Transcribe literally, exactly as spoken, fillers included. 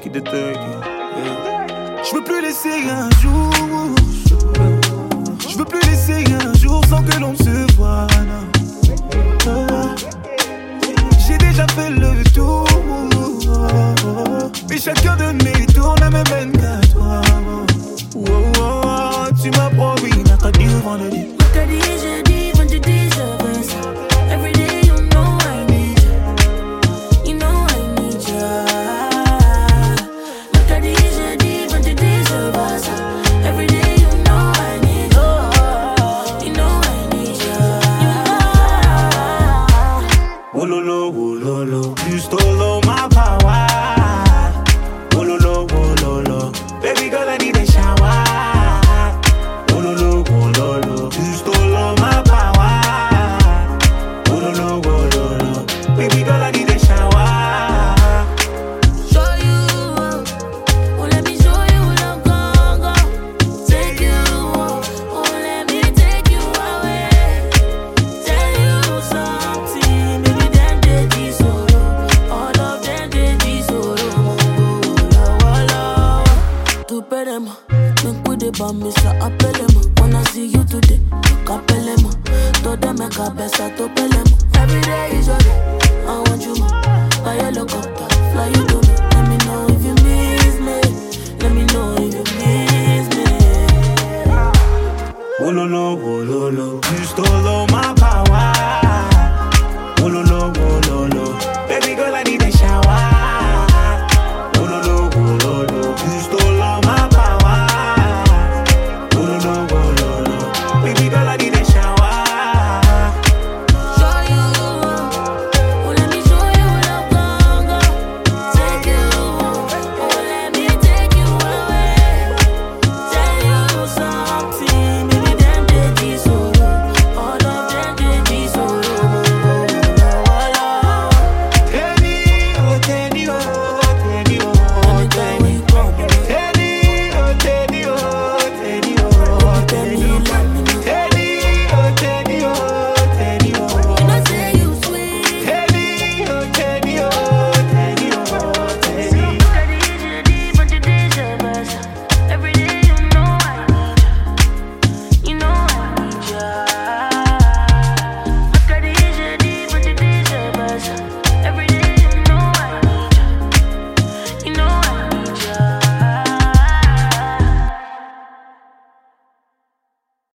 Taki de taki. Yeah. Je veux plus laisser un jour. Je veux plus laisser un jour sans que l'on se voie. Oh. J'ai déjà fait le tour. Mais chacun de mes tours ne me mène qu'à toi. Oh, oh, oh, tu m'as promis mercredi ou vendredi. Mercredi, jeudi, vendredi, je veux ça. Every day you know I need you. You know I need you. Mercredi, jeudi, vendredi, je veux ça. Every day you know I need you. You know I need you. Oh lolo, oh lolo, you stole all my power. Oh lolo, oh lolo, baby girl I need a shower. Oh lolo, oh lolo, you stole all my power. Oh lolo, oh lolo, baby girl I need a shower. Show you, oh let me show you love, go, go. Take you, oh let me take you away. Tell you something, baby them they be solo. All of them they be solo. Tu peremo, me cuide pa' mí, sa apelemo. Wanna see you today, capelemo. Toda mi cabeza topelemo. Every day is your day, I want you more. Buy a helicopter, fly you to me. Let me know if you miss me. Let me know if you miss me. Oh lolo, oh lolo,